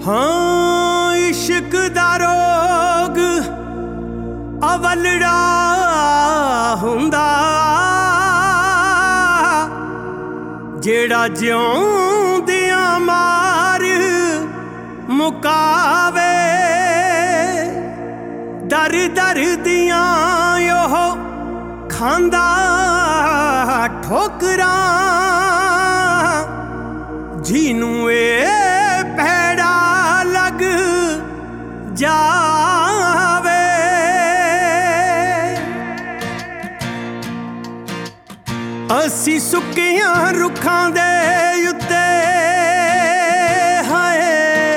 हाँ इश्क दा रोग अवलड़ा हुंदा जेड़ा जिउंदियां मार मुकावे दर दर दियां ओह खांदा ठोकरां जिनू ए भैड़ा लग जावे। असी सुक्कियां रुखां दे उत्ते हाय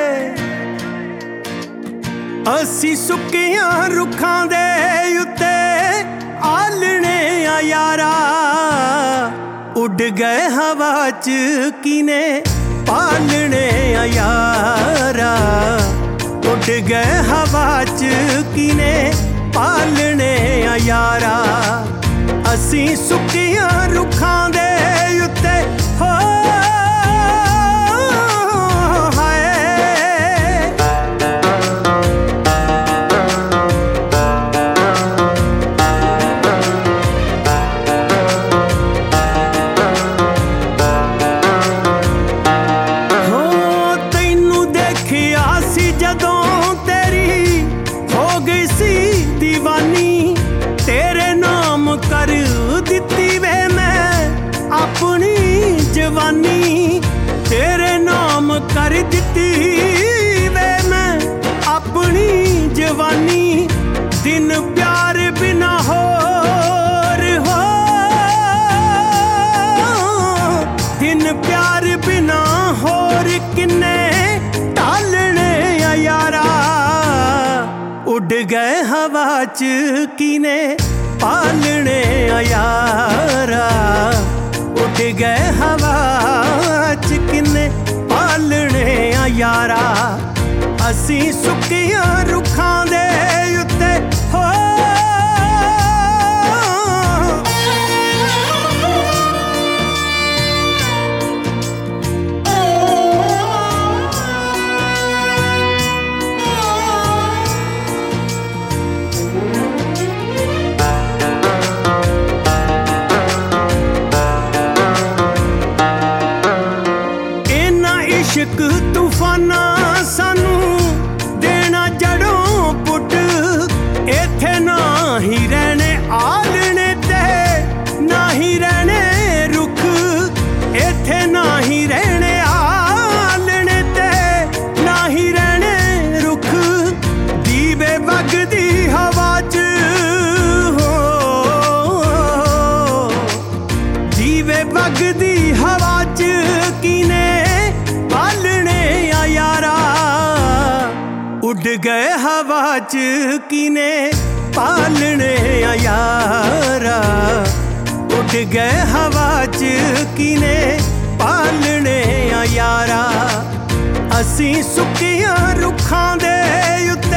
असी सुक्कियां रुखां दे उत्ते आलने आ यारा उड़ गए हवा च किने पालने आ यारा उड़ गए हवा च किने पालने आ यारा। असी सुक्कियां रुखां दे उत्ते हो जवानी तेरे नाम कर दिती वे मैं अपनी जवानी दिन प्यार बिना होर हो दिन प्यार बिना होर किन्ने टालने आ यारा उड़ गए हवा च किने पालने आ यारा उड़ गए हवा च किन्ने पालने आ यारा। असी सुक्कियां रुखां दे उत्ते हो इश्क तूफाना सानू देना जड़ों पुट इत्थे ना ही रहने आलने ते ना ही रहने रुख इत्थे ना ही रहने आलने ते ना ही रहने रुख दीवे वगदी हवा च हो दीवे वगदी हवा च किने उड़ गए हवा च किने पालने आ यारा उड़ गए हवा च किने पालने आ यारा। असी सुक्कियां रुखां दे उत्ते